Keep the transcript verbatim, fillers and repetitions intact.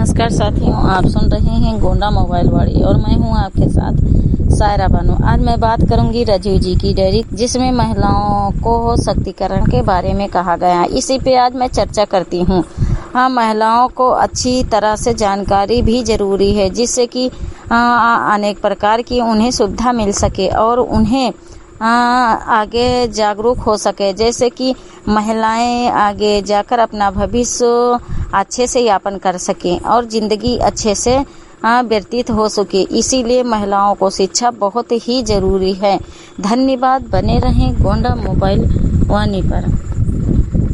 नमस्कार साथियों, आप सुन रहे हैं गोंडा मोबाइल वाड़ी और मैं हूं आपके साथ सायरा बानो। आज मैं बात करूंगी राजीव जी की डायरी, जिसमें महिलाओं को सशक्तिकरण के बारे में कहा गया है। इसी पे आज मैं चर्चा करती हूं। हाँ, महिलाओं को अच्छी तरह से जानकारी भी जरूरी है, जिससे कि अनेक प्रकार की उन्हें सुविधा मिल सके और उन्हें आ, आगे जागरूक हो सके, जैसे कि महिलाएं आगे जाकर अपना भविष्य अच्छे से यापन कर सकें और जिंदगी अच्छे से व्यतीत हो सके। इसीलिए महिलाओं को शिक्षा बहुत ही जरूरी है। धन्यवाद। बने रहें गोंडा मोबाइल वाणी पर।